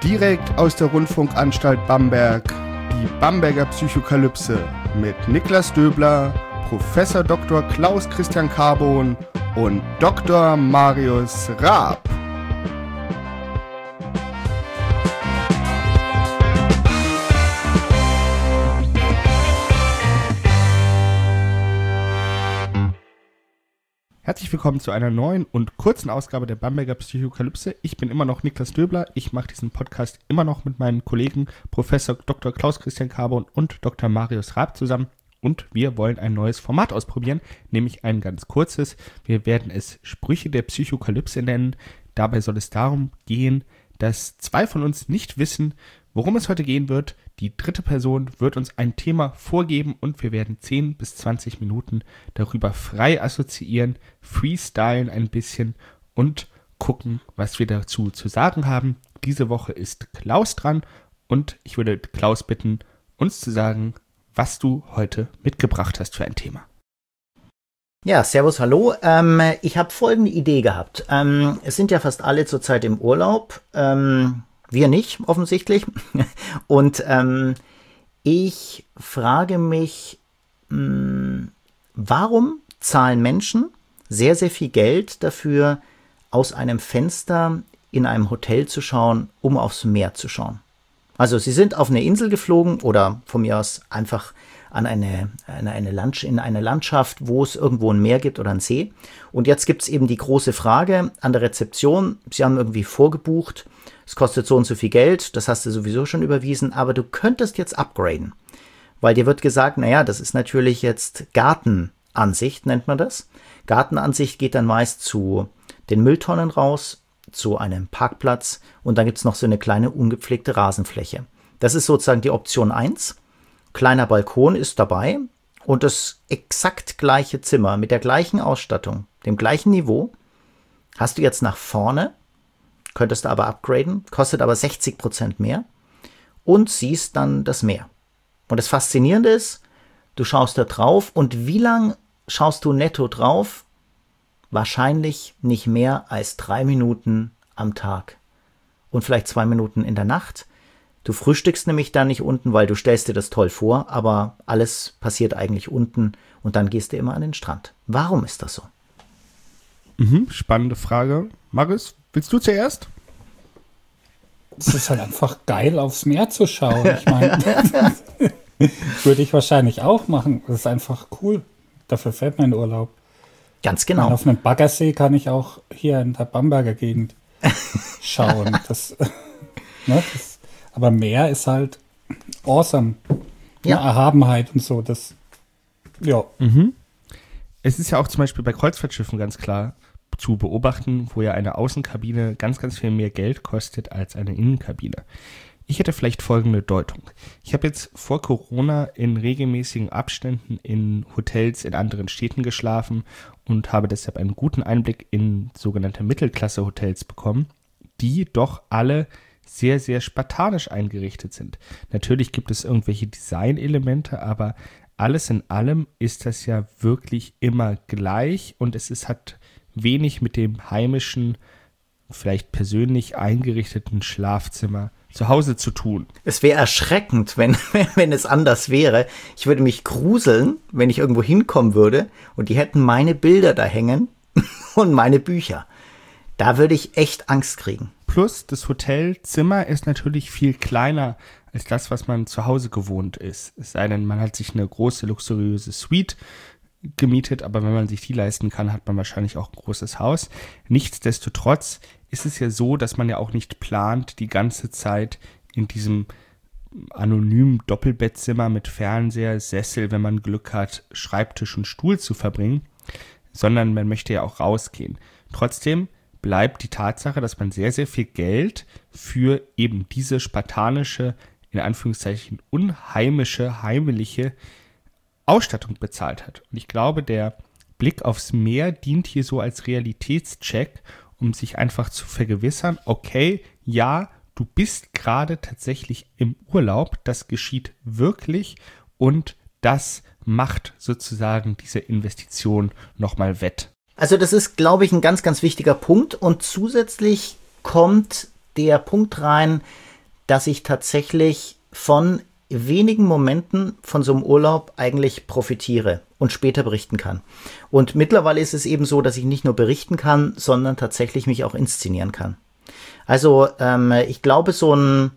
Direkt aus der Rundfunkanstalt Bamberg, die Bamberger Psychokalypse mit Niklas Döbler, Professor Dr. Klaus Christian Carbon und Dr. Marius Raab. Herzlich willkommen zu einer neuen und kurzen Ausgabe der Bamberger Psychokalypse. Ich bin immer noch Niklas Döbler. Ich mache diesen Podcast immer noch mit meinen Kollegen Professor Dr. Klaus Christian Carbon und Dr. Marius Raab zusammen. Und wir wollen ein neues Format ausprobieren, nämlich ein ganz kurzes. Wir werden es Sprüche der Psychokalypse nennen. Dabei soll es darum gehen, dass zwei von uns nicht wissen, worum es heute gehen wird. Die dritte Person wird uns ein Thema vorgeben und wir werden 10 bis 20 Minuten darüber frei assoziieren, freestylen ein bisschen und gucken, was wir dazu zu sagen haben. Diese Woche ist Klaus dran und ich würde Klaus bitten, uns zu sagen, was du heute mitgebracht hast für ein Thema. Ja, servus, hallo. Ich habe folgende Idee gehabt. Es sind ja fast alle zurzeit im Urlaub. Wir nicht, offensichtlich. Und ich frage mich, warum zahlen Menschen sehr, sehr viel Geld dafür, aus einem Fenster in einem Hotel zu schauen, um aufs Meer zu schauen? Also sie sind auf eine Insel geflogen oder von mir aus einfach in eine Landschaft, wo es irgendwo ein Meer gibt oder ein See. Und jetzt gibt es eben die große Frage an der Rezeption. Sie haben irgendwie vorgebucht, es kostet so und so viel Geld, das hast du sowieso schon überwiesen, aber du könntest jetzt upgraden. Weil dir wird gesagt, naja, das ist natürlich jetzt Gartenansicht, nennt man das. Gartenansicht geht dann meist zu den Mülltonnen raus, zu einem Parkplatz und dann gibt es noch so eine kleine ungepflegte Rasenfläche. Das ist sozusagen die Option 1. Kleiner Balkon ist dabei und das exakt gleiche Zimmer mit der gleichen Ausstattung, dem gleichen Niveau, hast du jetzt nach vorne, könntest du aber upgraden, kostet aber 60% mehr und siehst dann das Meer. Und das Faszinierende ist, du schaust da drauf und wie lang schaust du netto drauf? Wahrscheinlich nicht mehr als 3 Minuten am Tag und vielleicht 2 Minuten in der Nacht. Du frühstückst nämlich da nicht unten, weil du stellst dir das toll vor, aber alles passiert eigentlich unten und dann gehst du immer an den Strand. Warum ist das so? Spannende Frage. Marius, willst du zuerst? Es ist halt einfach geil, aufs Meer zu schauen. Ich meine, würde ich wahrscheinlich auch machen. Das ist einfach cool. Dafür fällt mein Urlaub. Ganz genau. Auf einem Baggersee kann ich auch hier in der Bamberger Gegend schauen. Aber Meer ist halt awesome. Ja. Erhabenheit und so. Ja. Es ist ja auch zum Beispiel bei Kreuzfahrtschiffen ganz klar zu beobachten, wo ja eine Außenkabine ganz, ganz viel mehr Geld kostet als eine Innenkabine. Ich hätte vielleicht folgende Deutung. Ich habe jetzt vor Corona in regelmäßigen Abständen in Hotels in anderen Städten geschlafen und habe deshalb einen guten Einblick in sogenannte Mittelklasse-Hotels bekommen, die doch alle sehr, sehr spartanisch eingerichtet sind. Natürlich gibt es irgendwelche Designelemente, aber alles in allem ist das ja wirklich immer gleich und hat wenig mit dem heimischen, vielleicht persönlich eingerichteten Schlafzimmer zu Hause zu tun. Es wäre erschreckend, wenn es anders wäre. Ich würde mich gruseln, wenn ich irgendwo hinkommen würde und die hätten meine Bilder da hängen und meine Bücher. Da würde ich echt Angst kriegen. Plus, das Hotelzimmer ist natürlich viel kleiner als das, was man zu Hause gewohnt ist. Es sei denn, man hat sich eine große, luxuriöse Suite gemietet, aber wenn man sich die leisten kann, hat man wahrscheinlich auch ein großes Haus. Nichtsdestotrotz ist es ja so, dass man ja auch nicht plant, die ganze Zeit in diesem anonymen Doppelbettzimmer mit Fernseher, Sessel, wenn man Glück hat, Schreibtisch und Stuhl zu verbringen, sondern man möchte ja auch rausgehen. Trotzdem bleibt die Tatsache, dass man sehr, sehr viel Geld für eben diese spartanische, in Anführungszeichen unheimische, heimliche Ausstattung bezahlt hat. Und ich glaube, der Blick aufs Meer dient hier so als Realitätscheck, um sich einfach zu vergewissern, okay, ja, du bist gerade tatsächlich im Urlaub, das geschieht wirklich und das macht sozusagen diese Investition nochmal wett. Also das ist, glaube ich, ein ganz, ganz wichtiger Punkt und zusätzlich kommt der Punkt rein, dass ich tatsächlich von wenigen Momenten von so einem Urlaub eigentlich profitiere und später berichten kann. Und mittlerweile ist es eben so, dass ich nicht nur berichten kann, sondern tatsächlich mich auch inszenieren kann. Also ich glaube, so ein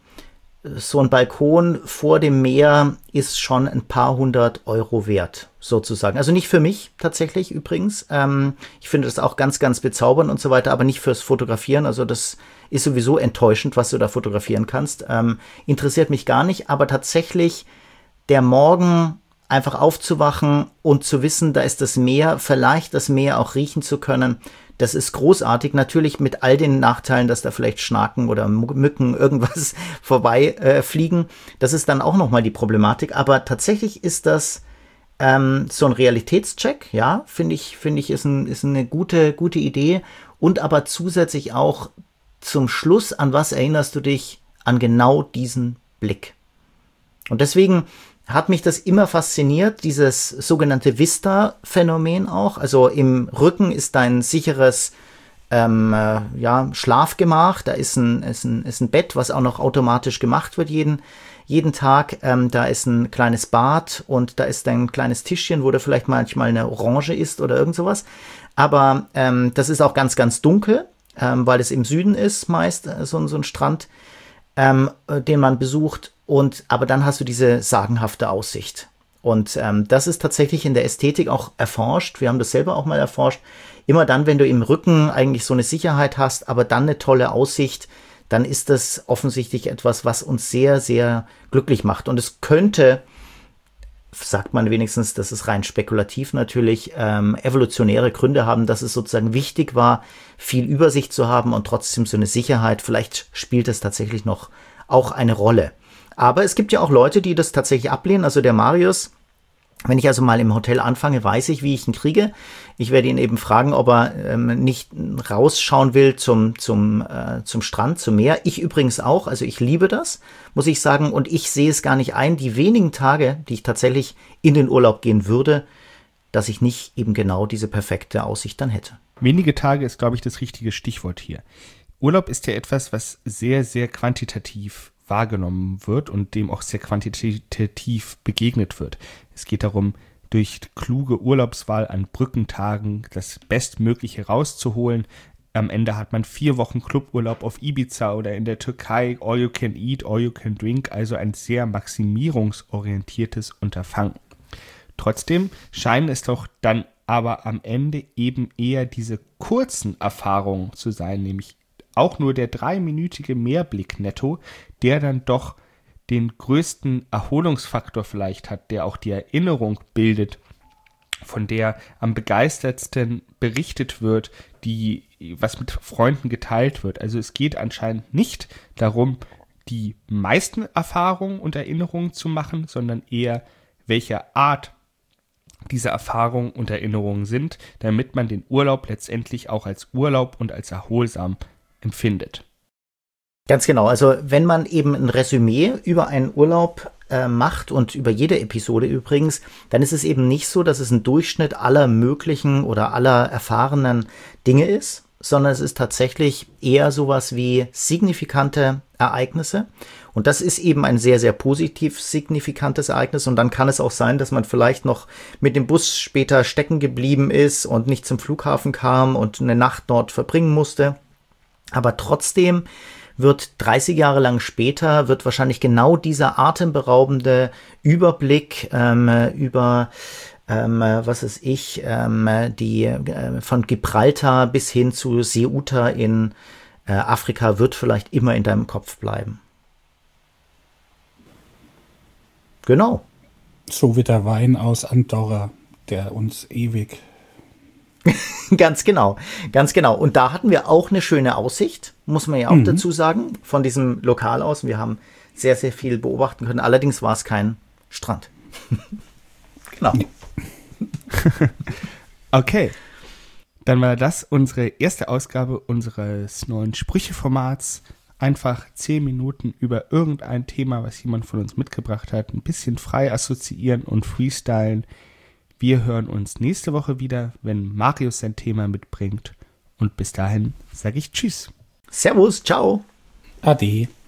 Balkon vor dem Meer ist schon ein paar 100 € wert, sozusagen. Also nicht für mich tatsächlich übrigens. Ich finde das auch ganz, ganz bezaubernd und so weiter, aber nicht fürs Fotografieren. Also das ist sowieso enttäuschend, was du da fotografieren kannst. Interessiert mich gar nicht, aber tatsächlich der Morgen einfach aufzuwachen und zu wissen, da ist das Meer, vielleicht das Meer auch riechen zu können, das ist großartig. Natürlich mit all den Nachteilen, dass da vielleicht Schnaken oder Mücken irgendwas vorbei fliegen. Das ist dann auch nochmal die Problematik. Aber tatsächlich ist das so ein Realitätscheck, ja, finde ich, ist eine gute Idee. Und aber zusätzlich auch zum Schluss, an was erinnerst du dich? An genau diesen Blick. Und deswegen hat mich das immer fasziniert, dieses sogenannte Vista-Phänomen auch. Also im Rücken ist dein sicheres Schlafgemach. Da ist ein Bett, was auch noch automatisch gemacht wird jeden Tag. Da ist ein kleines Bad und da ist ein kleines Tischchen, wo da vielleicht manchmal eine Orange ist oder irgend sowas. Aber das ist auch ganz, ganz dunkel, weil es im Süden ist meist so ein Strand, den man besucht. Aber dann hast du diese sagenhafte Aussicht. Und das ist tatsächlich in der Ästhetik auch erforscht. Wir haben das selber auch mal erforscht. Immer dann, wenn du im Rücken eigentlich so eine Sicherheit hast, aber dann eine tolle Aussicht, dann ist das offensichtlich etwas, was uns sehr, sehr glücklich macht. Und es könnte, sagt man wenigstens, das ist rein spekulativ natürlich, evolutionäre Gründe haben, dass es sozusagen wichtig war, viel Übersicht zu haben und trotzdem so eine Sicherheit. Vielleicht spielt es tatsächlich noch auch eine Rolle. Aber es gibt ja auch Leute, die das tatsächlich ablehnen. Also der Marius, wenn ich also mal im Hotel anfange, weiß ich, wie ich ihn kriege. Ich werde ihn eben fragen, ob er nicht rausschauen will zum Strand, zum Meer. Ich übrigens auch. Also ich liebe das, muss ich sagen. Und ich sehe es gar nicht ein, die wenigen Tage, die ich tatsächlich in den Urlaub gehen würde, dass ich nicht eben genau diese perfekte Aussicht dann hätte. Wenige Tage ist, glaube ich, das richtige Stichwort hier. Urlaub ist ja etwas, was sehr, sehr quantitativ wahrgenommen wird und dem auch sehr quantitativ begegnet wird. Es geht darum, durch kluge Urlaubswahl an Brückentagen das Bestmögliche rauszuholen. Am Ende hat man 4 Wochen Cluburlaub auf Ibiza oder in der Türkei, all you can eat, all you can drink, also ein sehr maximierungsorientiertes Unterfangen. Trotzdem scheinen es doch dann aber am Ende eben eher diese kurzen Erfahrungen zu sein, nämlich auch nur der 3-minütige Meerblick netto, der dann doch den größten Erholungsfaktor vielleicht hat, der auch die Erinnerung bildet, von der am begeistertsten berichtet wird, was mit Freunden geteilt wird. Also es geht anscheinend nicht darum, die meisten Erfahrungen und Erinnerungen zu machen, sondern eher, welche Art diese Erfahrungen und Erinnerungen sind, damit man den Urlaub letztendlich auch als Urlaub und als erholsam empfindet. Ganz genau, also wenn man eben ein Resümee über einen Urlaub macht und über jede Episode übrigens, dann ist es eben nicht so, dass es ein Durchschnitt aller möglichen oder aller erfahrenen Dinge ist, sondern es ist tatsächlich eher sowas wie signifikante Ereignisse. Und das ist eben ein sehr, sehr positiv signifikantes Ereignis. Und dann kann es auch sein, dass man vielleicht noch mit dem Bus später stecken geblieben ist und nicht zum Flughafen kam und eine Nacht dort verbringen musste. Aber trotzdem wird 30 Jahre lang später, wird wahrscheinlich genau dieser atemberaubende Überblick über, was weiß ich, von Gibraltar bis hin zu Ceuta in Afrika wird vielleicht immer in deinem Kopf bleiben. Genau. So wie der Wein aus Andorra, der uns ewig... Ganz genau, ganz genau. Und da hatten wir auch eine schöne Aussicht, muss man ja auch dazu sagen, von diesem Lokal aus. Wir haben sehr, sehr viel beobachten können. Allerdings war es kein Strand. Genau. Okay. Dann war das unsere erste Ausgabe unseres neuen Sprüche-Formats. Einfach 10 Minuten über irgendein Thema, was jemand von uns mitgebracht hat, ein bisschen frei assoziieren und freestylen. Wir hören uns nächste Woche wieder, wenn Marius sein Thema mitbringt. Und bis dahin sage ich Tschüss. Servus, ciao. Ade.